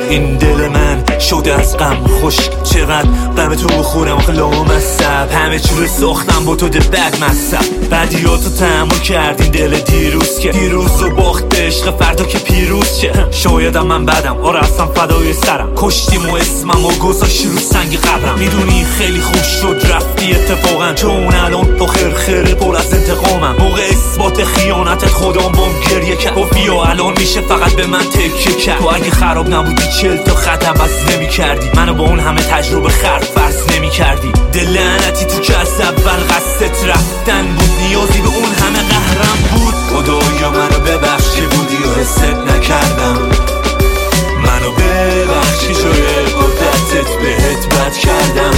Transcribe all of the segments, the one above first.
این دل من شده از غم خوش، چقدر غم تو بخورم آخه لامصب، همه چی رو ساختم با تو ده بد مصب، بدیاتو تحمل کردین دل دیروز که دیروز و باخت عشق فردا که پیروز چه. شایدم من بدم آره اصلا فدای سرم، کشتیم و اسمم و گذاشتی رو سنگ قبرم، میدونی خیلی خوب شد رفتی اتفاقا، چون الان تو خرخره پر از انتقامم، موقع اثبات خیانتت خودم بام گریه کرد، گفتی الان میشه فقط به من تکیه کرد، تو اگه خراب نبودی 40 تا خط عوض نمی کردی، منو با اون همه تجربه خرد فرض نمی کردی، دل لعنتی تو که از اول قصدت رفتن بود، نیازی به اون همه قهرم بود، خدایا منو ببخش که بودی و حست نکردم، منو ببخش که جای قدرتت بهت بد کردم،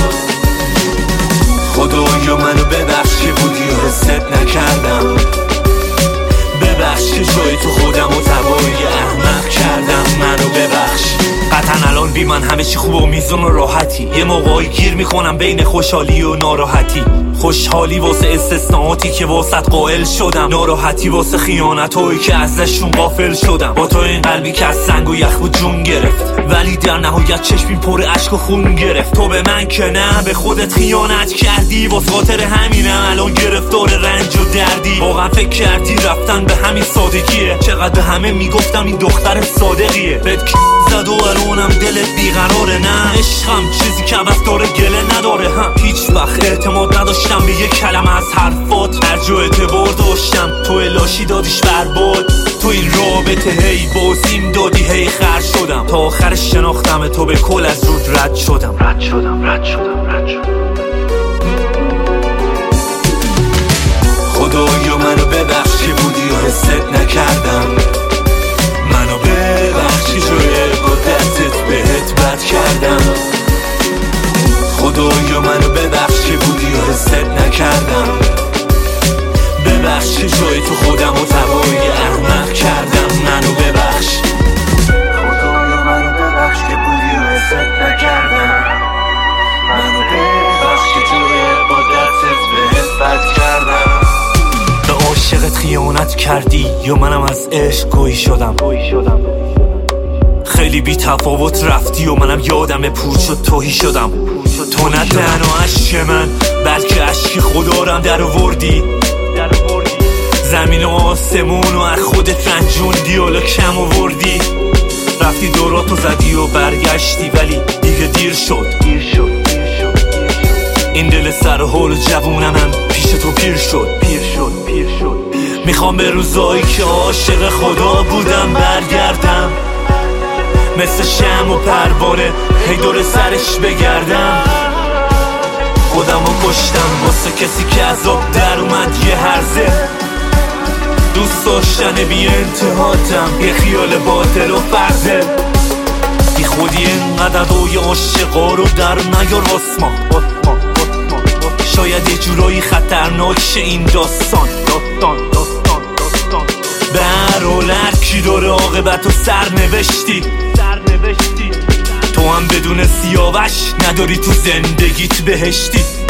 خدایا منو ببخش که بودی و حست نکردم، ببخش که جای تو خودم و تبایی احمق کردم، منو ببخش. قطعا الان بی من همه چی خوب و میزون و راحتی، یه موقعی گیر میکنم بین خوشحالی و ناراحتی، خوشحالی واسه استثناءاتی که واسط قائل شدم، ناراحتی واسه خیانتایی که ازشون غافل شدم، با تو این قلبی که از سنگ و یخ و جون گرفت، ولی در نهایت چشمی پر اشک و خون گرفت، تو به من که نه به خودت خیانت کردی، واسه خاطر همینم الان گرفتار رنج و دردی، واقعا فکر کردی رفتن به همین سادگیه، چقدر به همه میگفتم این دختر صادقیه، بهت زد و الانم دلت بیقراره، نه عشقم چیزی که عوض داره گله نداره، هم هیچ وقت اعتماد نداشتم به یک کلمه از حرفات، هر جا اعتبار داشتم تو الاشی دادیش برباد، تو این رابطه هی بازیم دادی هی خر شدم، تا آخرش شناختم تو به کل از رود رد شدم. خدایا منو ببخش که بودی و حست نکردم، منو ببخش که جای قدرتت بهت بد کردم، خدایا منو ببخش که بودی و حست نکردم، ببخش که جای تو خودم و تبایی احمق کردم، منو ببخش. خدایا منو ببخش که بودی و حست نکردم، منو ببخش که جای قدرتت بهت بد کردم، به عاشقت خیانت کردی یا منم از عشق گویی شدم، خیلی بی تفاوت رفتی و منم یادم پور شد توهی شدم، تو نه تنها عشق من بلکه عشق خدا رم در آوردی، زمین و آسمون و از خودت رنجوندی و کم آوردی، رفتی دوراتو زدی و برگشتی ولی دیگه دیر شد، این دل سر حال جوونمم پیش تو پیر شد. میخوام به روزایی که عاشق خدا بودم برگردم، مثل شمع و پروانه هی دور سرش بگردم، خودمو کشتم واسه کسی که از آب در اومد یه هرزه، دوست داشتن بی انتهاتم یه خیال باطل و فرزه، بی خودی اینقدر دوی عاشقا رو در نیار آسمان، شاید یه جورایی خطرناک شه این داستان، به هر حال هر کی داره عاقبت و سرنوشتی، تو هم بدون سیاوش نداری تو زندگیت بهشتی.